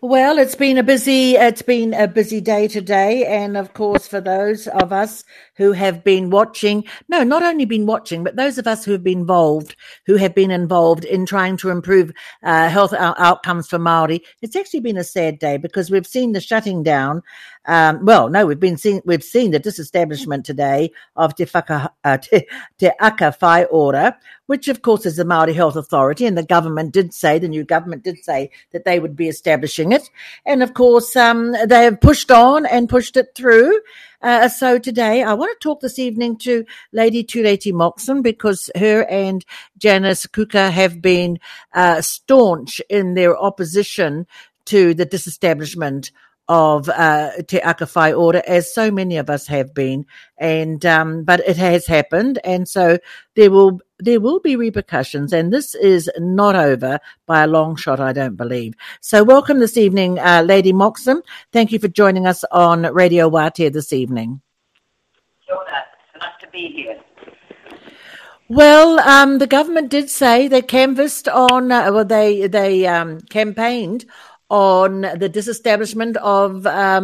Well, it's been a busy day today, and of course, for those of us who have been watching, no, not only been watching, but those of us who have been involved in trying to improve health outcomes for Maori, it's actually been a sad day because we've seen the shutting down. Well, no, we've seen the disestablishment today of Te Aka Whai Ora, which of course is the Maori Health Authority, and the new government did say that they would be establishing it. And of course, they have pushed on and pushed it through. So today I want to talk this evening to Lady Tureti Moxon because her and Janice Kuka have been staunch in their opposition to the disestablishment of Te Aka Whai Ora, as so many of us have been, and but it has happened, and so there will be repercussions, and this is not over by a long shot, I don't believe. So welcome this evening, Lady Moxon. Thank you for joining us on Radio Wātea this evening. Kia ora. It's nice to be here. Well, the government did say they canvassed on, they campaigned on the disestablishment of,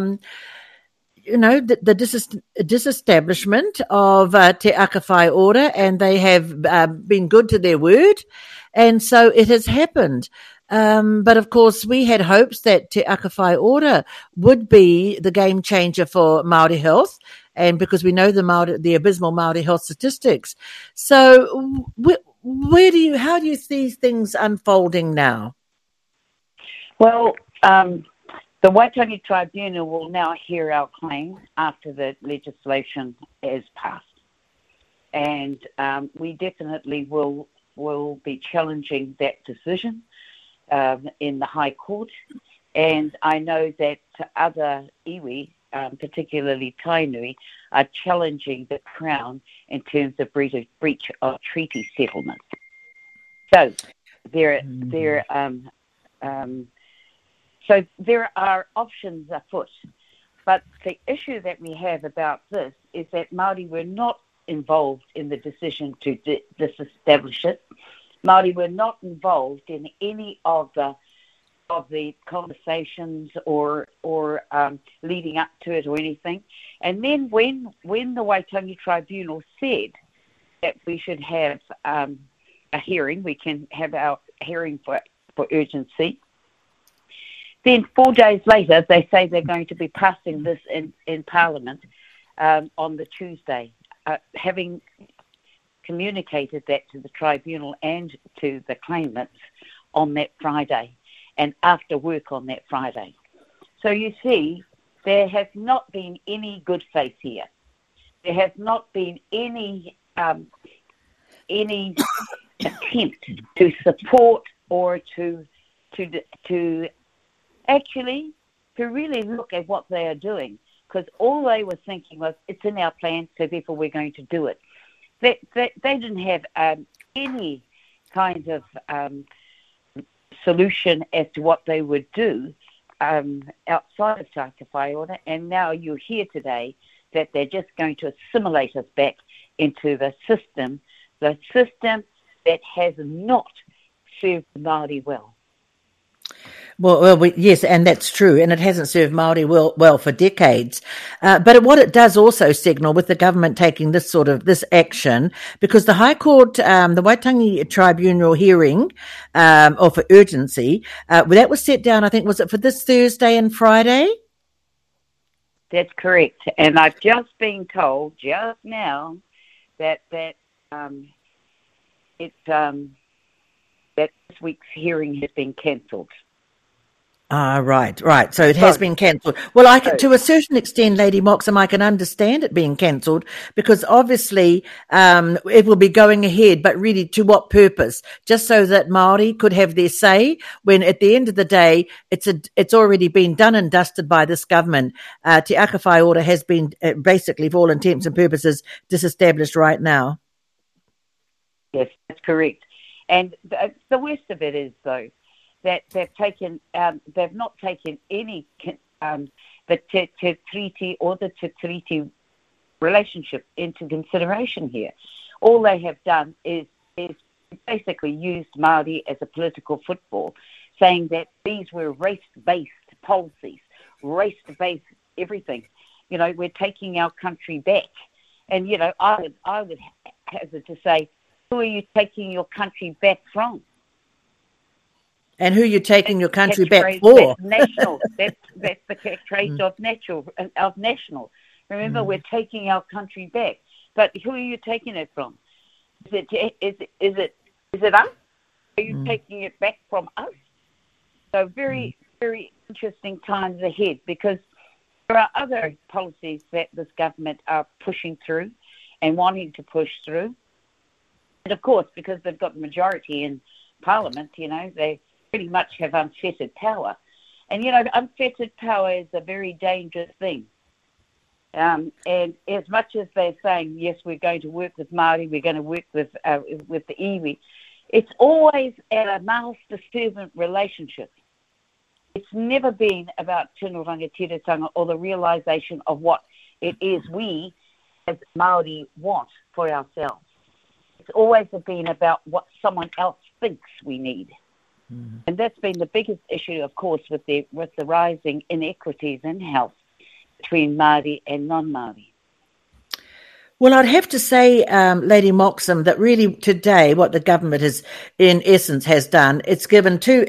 disestablishment of Te Aka Whai Ora, and they have been good to their word, and so it has happened. But of course, we had hopes that Te Aka Whai Ora would be the game changer for Māori health, and because we know the abysmal Māori health statistics. So, how do you see things unfolding now? Well, the Waitangi Tribunal will now hear our claim after the legislation is passed. And we definitely will be challenging that decision in the High Court. And I know that other iwi, particularly Tainui, are challenging the Crown in terms of breach of treaty settlement. So So there are options afoot, but the issue that we have about this is that Māori were not involved in the decision to disestablish it. Māori were not involved in any of the conversations or leading up to it or anything. And then when the Waitangi Tribunal said that we should have a hearing, we can have our hearing for urgency. Then 4 days later, they say they're going to be passing this in Parliament on the Tuesday, having communicated that to the tribunal and to the claimants on that Friday and after work on that Friday. So you see, there has not been any good faith here. There has not been any attempt to support or to actually to really look at what they are doing, because all they were thinking was, it's in our plan, so therefore we're going to do it. They didn't have any kind of solution as to what they would do outside of Te Aka Whai Ora, and now you're here today that they're just going to assimilate us back into the system that has not served Māori well. Well, yes, and that's true, and it hasn't served Māori well for decades. But what it does also signal with the government taking this action, because the High Court, the Waitangi Tribunal hearing, or for urgency, that was set down, I think, was it for this Thursday and Friday? That's correct, and I've just been told just now that this week's hearing has been cancelled. Right. So it has been cancelled. Well, to a certain extent, Lady Moxon, I can understand it being cancelled because obviously it will be going ahead, but really to what purpose? Just so that Māori could have their say when at the end of the day, it's already been done and dusted by this government. Te Aka Whai Ora has been basically, for all intents and purposes, disestablished right now. Yes, that's correct. And the worst of it is, though, that they've not taken any the Te Treaty or the Te Treaty relationship into consideration here. All they have done is basically used Māori as a political football saying that these were race-based policies, race-based everything. You know, we're taking our country back. And, you know, I would hazard to say, who are you taking your country back from? And who you're taking your country back for? That's national. That's the catchphrase of national. Remember, we're taking our country back. But who are you taking it from? Is it us? Are you taking it back from us? So very, very interesting times ahead, because there are other policies that this government are pushing through and wanting to push through. And of course, because they've got the majority in Parliament, you know, they pretty much have unfettered power. And, you know, unfettered power is a very dangerous thing. And as much as they're saying, yes, we're going to work with Māori, we're going to work with the iwi, it's always at a master-servant relationship. It's never been about tino rangatiratanga or the realisation of what it is we as Māori want for ourselves. It's always been about what someone else thinks we need. And that's been the biggest issue, of course, with the rising inequities in health between Māori and non-Māori. Well, I'd have to say, Lady Moxham, that really today what the government has, in essence, has done, it's given two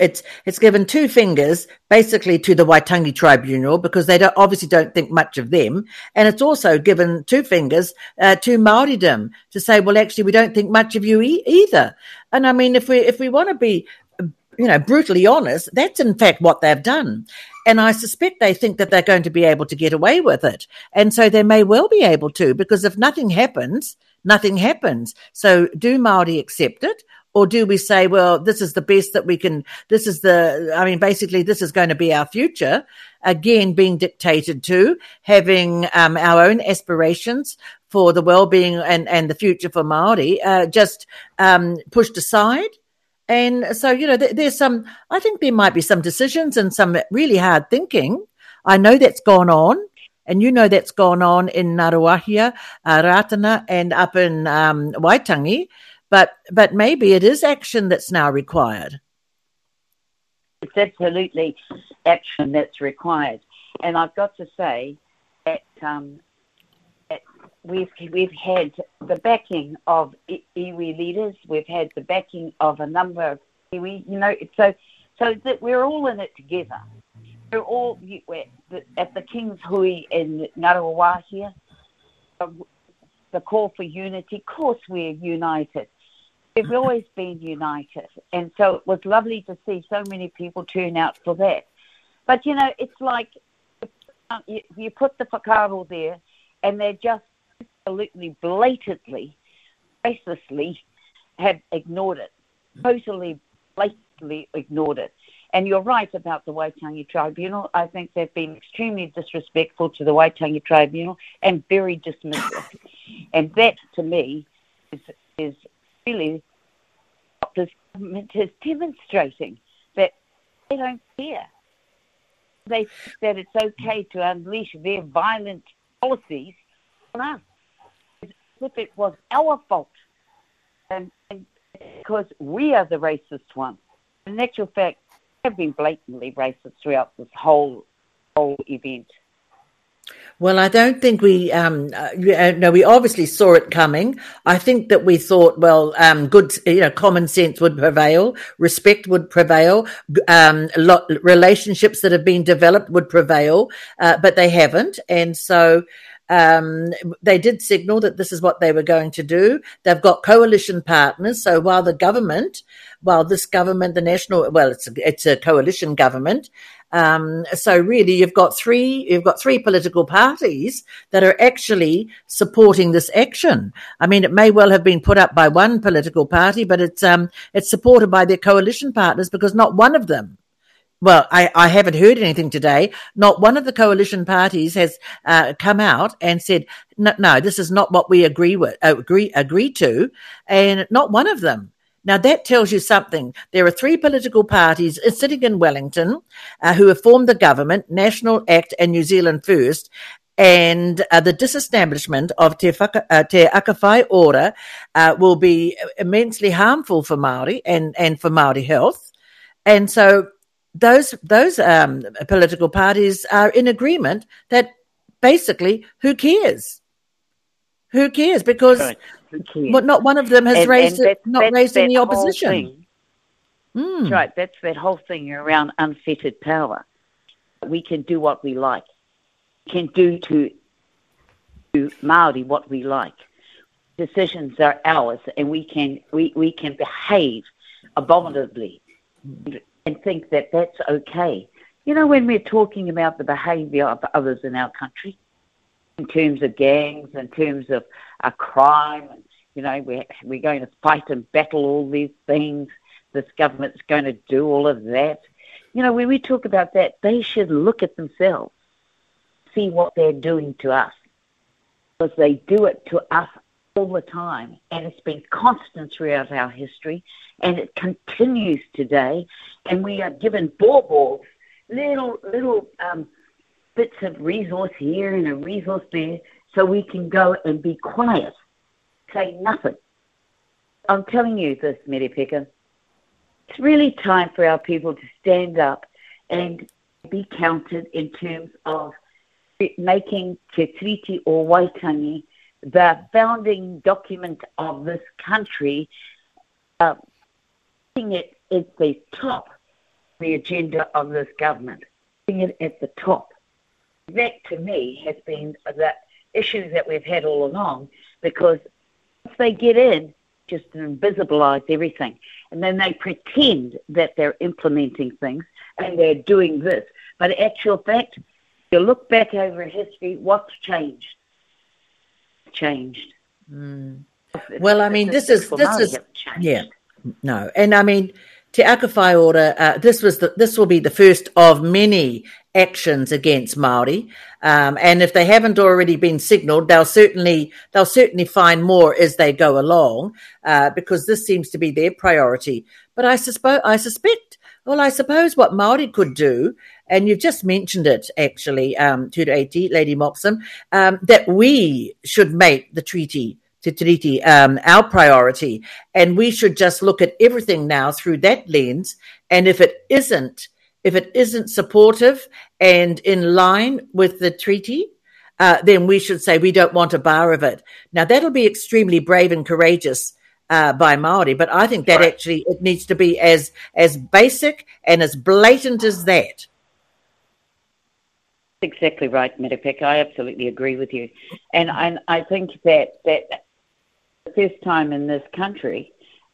fingers basically to the Waitangi Tribunal, because they obviously don't think much of them, and it's also given two fingers to Māoridom to say, well, actually, we don't think much of you either. And I mean, if we want to be, you know, brutally honest, that's in fact what they've done. And I suspect they think that they're going to be able to get away with it. And so they may well be able to, because if nothing happens, nothing happens. So do Māori accept it? Or do we say, well, this is the best that we can, basically this is going to be our future, again, being dictated to, having our own aspirations for the well-being and the future for Māori just pushed aside? And so, you know, I think there might be some decisions and some really hard thinking. I know that's gone on, and you know that's gone on in Ngaruahia, Ratana, and up in Waitangi, but maybe it is action that's now required. It's absolutely action that's required. And I've got to say that we've had the backing of iwi leaders. We've had the backing of a number of iwi. You know, so that we're all in it together. We're all at the King's Hui in Ngaruahia. The call for unity. Of course, we're united. We've always been united, and so it was lovely to see so many people turn out for that. But you know, it's like you put the whakaaro there, and they're just absolutely blatantly, racistly have ignored it, totally blatantly ignored it. And you're right about the Waitangi Tribunal. I think they've been extremely disrespectful to the Waitangi Tribunal and very dismissive. And that, to me, is really what this government is demonstrating, that they don't care. They think that it's okay to unleash their violent policies on us, as if it was our fault, and because we are the racist ones. In actual fact, have been blatantly racist throughout this whole event. Well, I don't think we obviously saw it coming. I think that we thought, well, common sense would prevail, respect would prevail, relationships that have been developed would prevail, but they haven't. And so they did signal that this is what they were going to do. They've got coalition partners. So while this government, it's a coalition government. So really you've got three political parties that are actually supporting this action. I mean, it may well have been put up by one political party, but it's supported by their coalition partners, because not one of them, well, I haven't heard anything today. Not one of the coalition parties has come out and said, no, this is not what we agree to, and not one of them. Now, that tells you something. There are three political parties sitting in Wellington who have formed the government, National, ACT and New Zealand First, and the disestablishment of Te Akawhai Ora will be immensely harmful for Māori and for Māori health. And so those political parties are in agreement that basically, who cares? Who cares? Because Right. Who cares? not one of them has raised any opposition. That's right. That's that whole thing around unfettered power. We can do what we like. We can do to Māori what we like. Decisions are ours, and we can behave abominably and think that that's okay. You know, when we're talking about the behaviour of others in our country, in terms of gangs, in terms of crime, and, you know, we're going to fight and battle all these things. This government's going to do all of that. You know, when we talk about that, they should look at themselves, see what they're doing to us, because they do it to us all the time, and it's been constant throughout our history, and it continues today, and we are given baubles, little bits of resource here and a resource there, so we can go and be quiet, say nothing. I'm telling you this, Merepeka, it's really time for our people to stand up and be counted in terms of making Te Tiriti o Waitangi the founding document of this country, putting it at the top of the agenda of this government, putting it at the top. That, to me, has been the issue that we've had all along, because if they get in, just invisibilize everything, and then they pretend that they're implementing things and they're doing this. But in actual fact, if you look back over history, what's changed? Well, I mean, this is yeah, no, and I mean, Te Aka Whai Ora, this will be the first of many actions against Māori, and if they haven't already been signalled, they'll certainly find more as they go along, because this seems to be their priority. But I suppose what Māori could do, and you've just mentioned it actually, Tūreti, Lady Moxham, that we should make the treaty, Te Tiriti, our priority, and we should just look at everything now through that lens, and if it isn't supportive and in line with the treaty, then we should say we don't want a bar of it. Now, that'll be extremely brave and courageous by Māori, but I think that actually it needs to be as basic and as blatant as that. Exactly right, Merepeka. I absolutely agree with you. And I think that the first time in this country,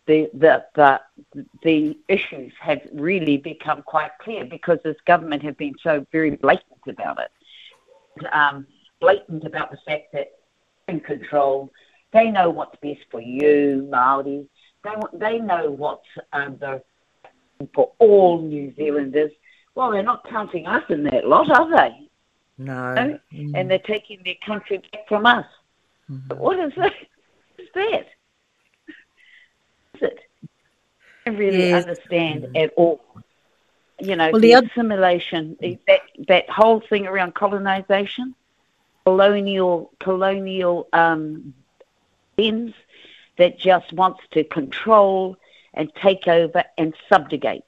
the issues have really become quite clear, because this government have been so very blatant about it. Blatant about the fact that they're in control. They know what's best for you, Māori. They know what's for all New Zealanders. Well, they're not counting us in that lot, are they? No. And they're taking their country back from us. But what is that? What's that? Is it? I don't really understand at all. You know, the assimilation, that whole thing around colonisation, colonial ends that just wants to control and take over and subjugate.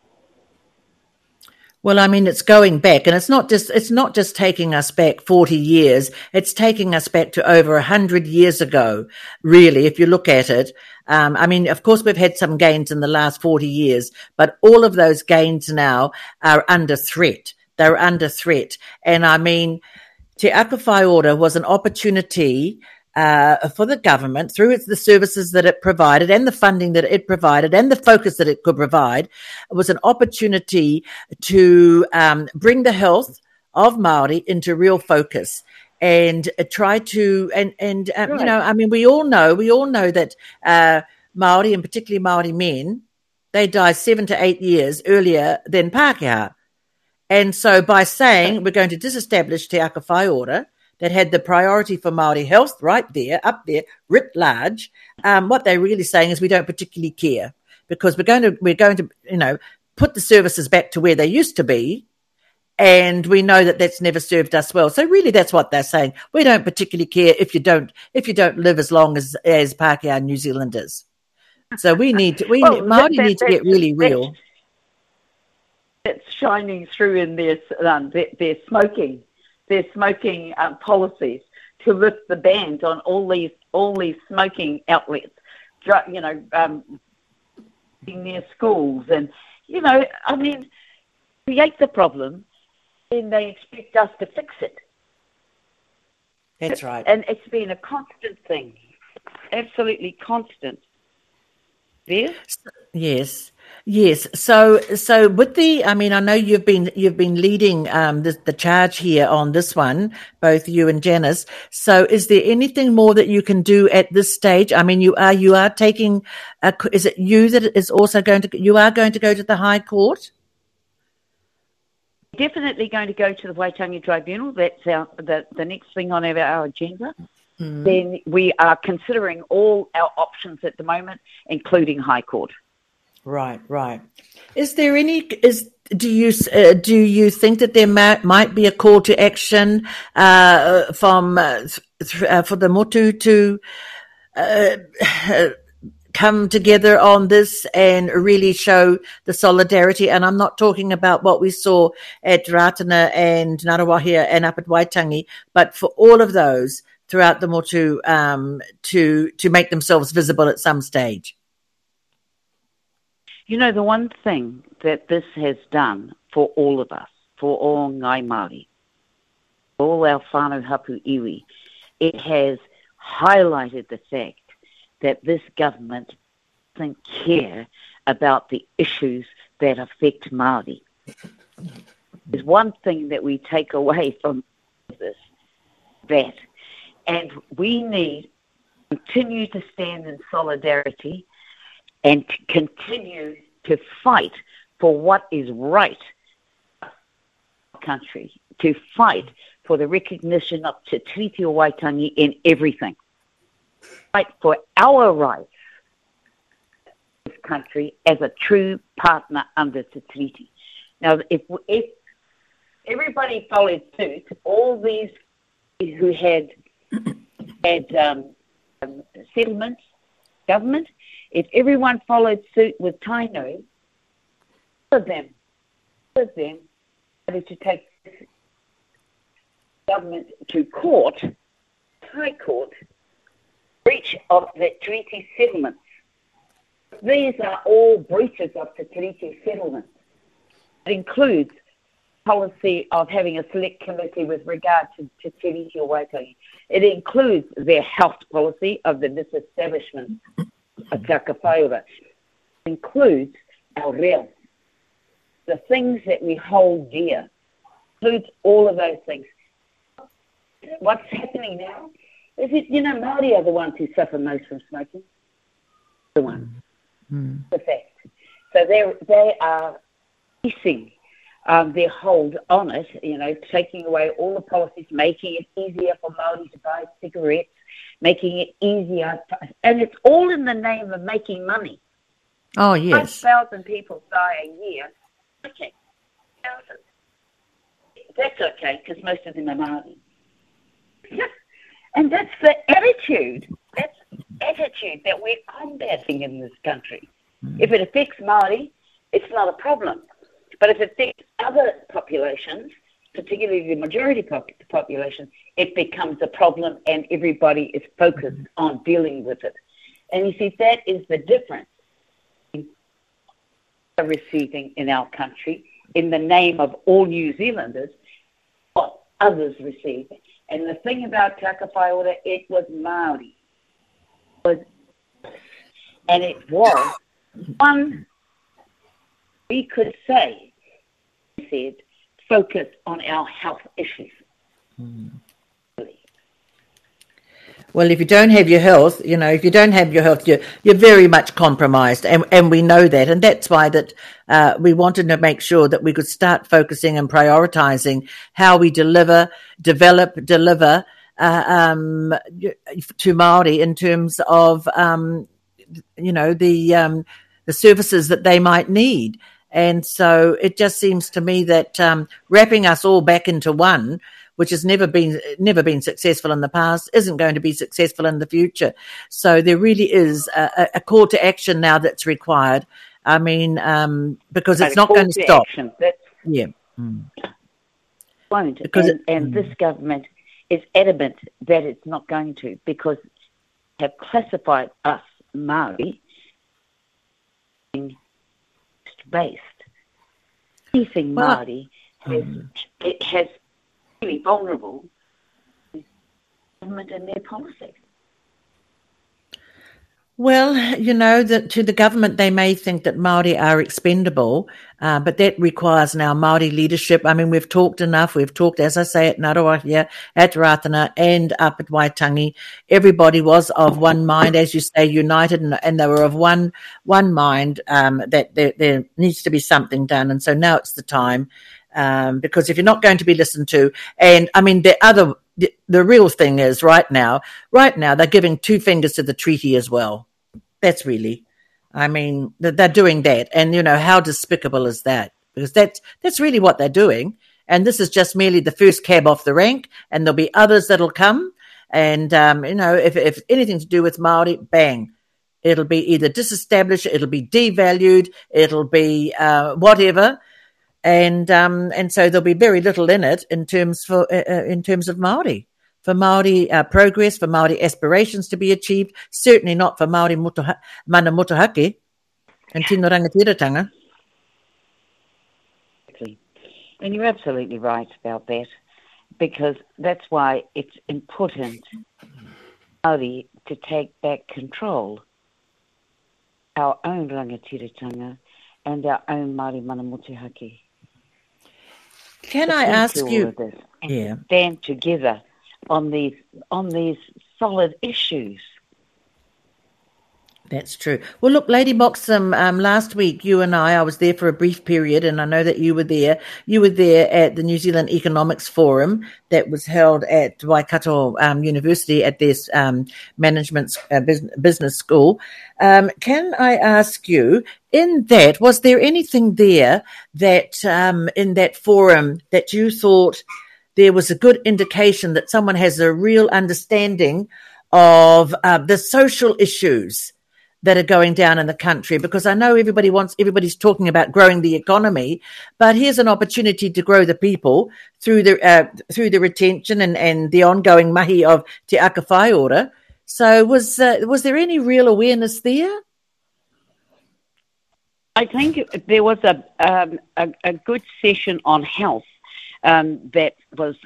Well, I mean, it's going back, and it's not just taking us back 40 years. It's taking us back to over 100 years ago, really, if you look at it. I mean, of course, we've had some gains in the last 40 years, but all of those gains now are under threat. They're under threat. And I mean, Te Aka Whai Ora was an opportunity for the government, through the services that it provided and the funding that it provided and the focus that it could provide, it was an opportunity to bring the health of Māori into real focus and try to, right. You know, I mean, we all know that Māori, and particularly Māori men, they die 7 to 8 years earlier than Pākehā. And so by saying we're going to disestablish Te Aka Whai Ora, that had the priority for Māori health right there, up there, writ large, what they're really saying is we don't particularly care, because we're going to, you know, put the services back to where they used to be, and we know that that's never served us well. So really, that's what they're saying. We don't particularly care if you don't live as long as Pākehā New Zealanders. So Māori need to get really real. that's shining through in their smoking policies to lift the ban on all these smoking outlets, in their schools, and create the problem, then they expect us to fix it. That's right. And it's been a constant thing, absolutely constant. There? Yes. So with I know you've been leading the charge here on this one, both you and Janice. So is there anything more that you can do at this stage? I mean, you are taking. Is it you that is also going to? You are going to go to the High Court? Definitely going to go to the Waitangi Tribunal. That's the next thing on our agenda. Mm. Then we are considering all our options at the moment, including High Court. Right. Is there any? Do you think that there might be a call to action from for the motu to come together on this and really show the solidarity? And I'm not talking about what we saw at Ratana and Ngaruawahia and up at Waitangi, but for all of those throughout the motu to make themselves visible at some stage. The one thing that this has done for all of us, for all Ngai Māori, all our whānau hapu iwi, it has highlighted the fact that this government doesn't care about the issues that affect Māori. There's one thing that we take away from this, and we need to continue to stand in solidarity and to continue to fight for what is right in our country, to fight for the recognition of Te Tiriti o Waitangi in everything. Fight for our rights in this country as a true partner under Te Tiriti. Now, if everybody followed suit, all these who had settlements, government, if everyone followed suit with Taino, all of them had to take this government to court, High Court, breach of the treaty settlements. These are all breaches of the treaty settlements. It includes policy of having a select committee with regard to Te Tiriti o Waitangi. It includes their health policy of the disestablishment of Te Aka Whaiora. It includes our reo, the things that we hold dear. Includes all of those things. What's happening now is that, Māori are the ones who suffer most from smoking. The ones. The fact. So they are piecing their hold on it, taking away all the policies, making it easier for Māori to buy cigarettes, making it easier, and it's all in the name of making money. Oh, yes. 5,000 people die a year. Okay, 1,000. That's okay, because most of them are Māori. And that's the attitude. That's attitude that we're combating in this country. If it affects Māori, it's not a problem. But if it affects other populations, particularly the majority population, it becomes a problem and everybody is focused on dealing with it. And you see, that is the difference in receiving in our country in the name of all New Zealanders, what others receive. And the thing about Te Aka Whaiora, it was Māori. And it was one, we could say, focus on our health issues. Well, if you don't have your health, you're very much compromised, and we know that, and that's why that we wanted to make sure that we could start focusing and prioritising how we deliver to Māori in terms of the services that they might need. And so it just seems to me that wrapping us all back into one, which has never been successful in the past, isn't going to be successful in the future. So there really is a call to action now that's required I mean, because it's a not call going to to stop. action. That's Yeah. won't. Because And this government is adamant that it's not going to, because they have classified us Māori based. Anything Māori it has really vulnerable to government and their policies. well, that to the government, they may think that Māori are expendable, but that requires now Māori leadership. I mean, we've talked enough. We've talked, as I say, at Ngaroa here, at Ratana, and up at Waitangi. Everybody was of one mind, as you say, united, and they were of one mind, that there needs to be something done. And so now it's the time, because if you're not going to be listened to, and I mean, the real thing is right now, they're giving two fingers to the treaty as well. That's really, I mean, they're doing that. And, how despicable is that? Because that's really what they're doing. And this is just merely the first cab off the rank, and there'll be others that'll come. And, if anything to do with Māori, bang, it'll be either disestablished, it'll be devalued, it'll be whatever. And so there'll be very little in it in terms of Māori. For Māori progress, for Māori aspirations to be achieved, certainly not for Māori mana motuhake and tino rangatiratanga. And you're absolutely right about that, because that's why it's important Māori to take back control of our own rangatiratanga and our own Māori mana motuhake. Can I ask you? To stand together on these solid issues. That's true. Well, look, Lady Moxham, last week you and I was there for a brief period, and I know that you were there. You were there at the New Zealand Economics Forum that was held at Waikato University at this management business school. Can I ask you, was there anything there that in that forum that you thought there was a good indication that someone has a real understanding of the social issues that are going down in the country? Because I know everybody's talking about growing the economy, but here's an opportunity to grow the people through the retention and the ongoing mahi of Te Aka Whai Ora. So was there any real awareness there? I think there was a good session on health that was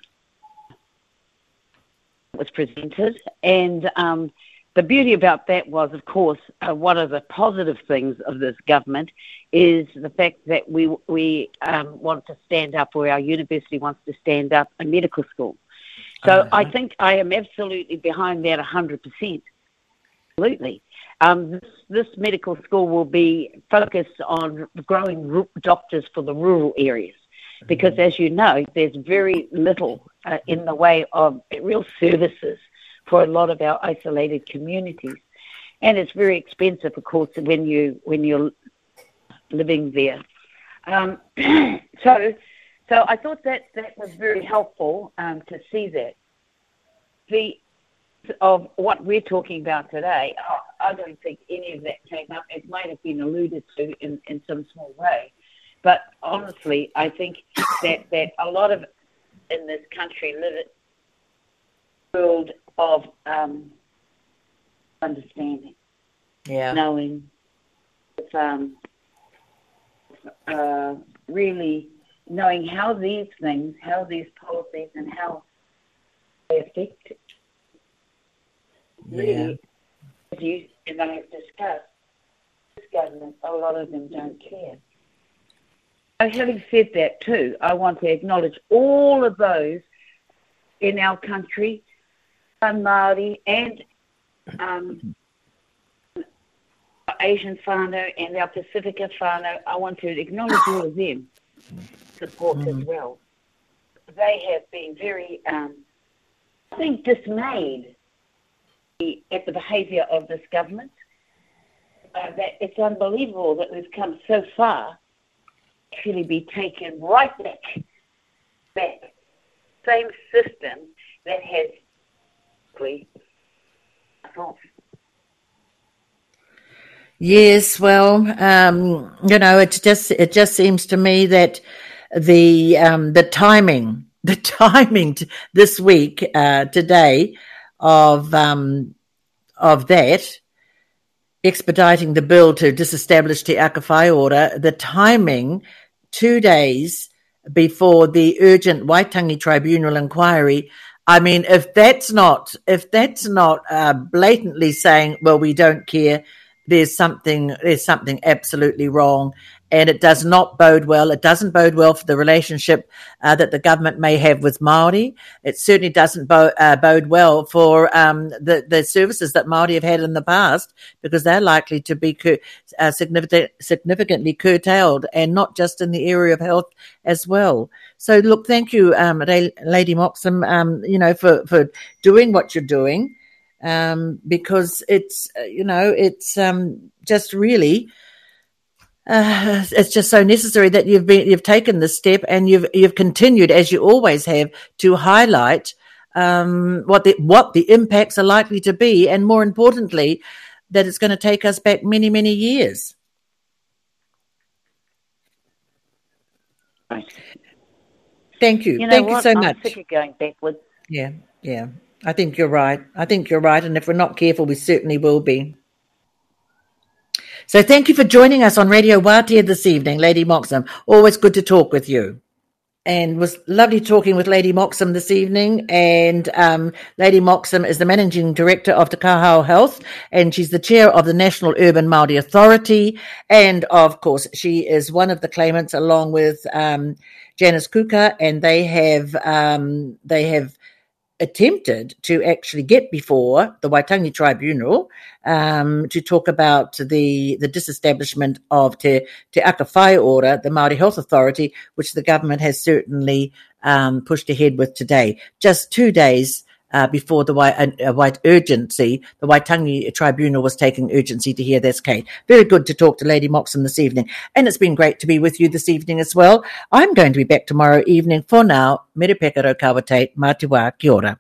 presented, and the beauty about that was, of course, one of the positive things of this government is the fact that we want to stand up, or our university wants to stand up, a medical school. So I think I am absolutely behind that 100%. Absolutely. This medical school will be focused on growing doctors for the rural areas, because, as you know, there's very little in the way of real services for a lot of our isolated communities, and it's very expensive, of course, when you're living there. So I thought that was very helpful to see that. Of what we're talking about today, I don't think any of that came up. It might have been alluded to in some small way, but honestly, I think that a lot of in this country live in a world of understanding, knowing, really knowing how these policies, and how they affect. Really, as you and I have discussed, this government, a lot of them don't care. So having said that too, I want to acknowledge all of those in our country, Māori and Asian whānau and our Pacifica whānau. I want to acknowledge all of them support as well. They have been very, I think, dismayed at the behaviour of this government. That it's unbelievable that we've come so far, actually be taken right back. Same system that has Yes, well, it just seems to me that the timing this week, today, of that expediting the bill to disestablish the Aka Whai order, the timing 2 days before the urgent Waitangi Tribunal inquiry. I mean, if that's not blatantly saying, well, we don't care, there's something absolutely wrong, and it does not bode well. It doesn't bode well for the relationship that the government may have with Māori. It certainly doesn't bode well for the services that Māori have had in the past, because they're likely to be significantly curtailed, and not just in the area of health as well. So, look, thank you, Lady Moxham, for doing what you're doing. Because it's just really it's just so necessary that you've taken this step, and you've continued, as you always have, to highlight what the impacts are likely to be, and more importantly, that it's going to take us back many, many years. Right. Thank you. Thank you so much. I'm sick of going backwards. Yeah. I think you're right. And if we're not careful, we certainly will be. So thank you for joining us on Radio Wātea this evening, Lady Moxham. Always good to talk with you. And it was lovely talking with Lady Moxham this evening. And Lady Moxham is the Managing Director of Te Kahau Health, and she's the Chair of the National Urban Māori Authority. And, of course, she is one of the claimants, along with Janice Kuka, and they have attempted to actually get before the Waitangi Tribunal to talk about the disestablishment of Te Aka Whai order, the Māori Health Authority, which the government has certainly pushed ahead with today. Just 2 days before the Waitangi Tribunal was taking urgency to hear this case. Very good to talk to Lady Moxham this evening. And it's been great to be with you this evening as well. I'm going to be back tomorrow evening. For now, mere pekaro kawa te, mā te wā, kia ora.